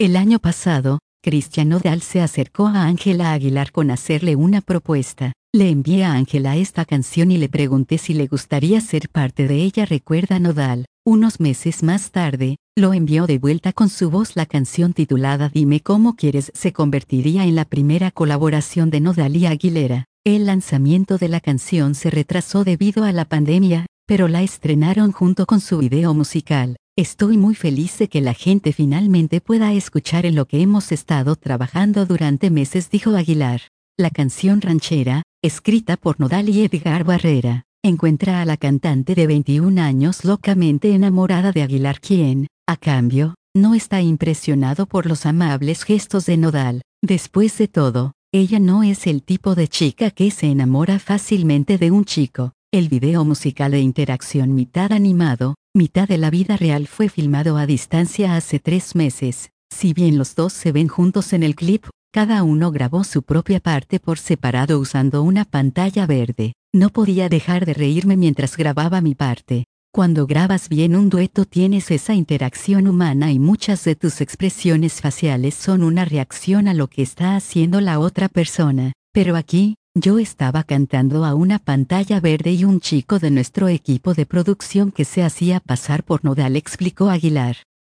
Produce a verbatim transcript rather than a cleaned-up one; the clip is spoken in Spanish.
El año pasado, Cristian Nodal se acercó a Ángela Aguilar con hacerle una propuesta. Le envié a Ángela esta canción y le pregunté si le gustaría ser parte de ella, recuerda Nodal. Unos meses más tarde, lo envió de vuelta con su voz. La canción titulada Dime cómo quieres se convertiría en la primera colaboración de Nodal y Aguilera. El lanzamiento de la canción se retrasó debido a la pandemia, pero la estrenaron junto con su video musical. Estoy muy feliz de que la gente finalmente pueda escuchar en lo que hemos estado trabajando durante meses, dijo Aguilar. La canción ranchera, escrita por Nodal y Edgar Barrera, encuentra a la cantante de veintiún años locamente enamorada de Aguilar, quien, a cambio, no está impresionado por los amables gestos de Nodal. Después de todo, ella no es el tipo de chica que se enamora fácilmente de un chico. El video musical de interacción mitad animado, mitad de la vida real fue filmado a distancia hace tres meses. Si bien los dos se ven juntos en el clip, cada uno grabó su propia parte por separado usando una pantalla verde. No podía dejar de reírme mientras grababa mi parte. Cuando grabas bien un dueto tienes esa interacción humana y muchas de tus expresiones faciales son una reacción a lo que está haciendo la otra persona. Pero aquí, yo estaba cantando a una pantalla verde y un chico de nuestro equipo de producción que se hacía pasar por Nodal, explicó Aguilar.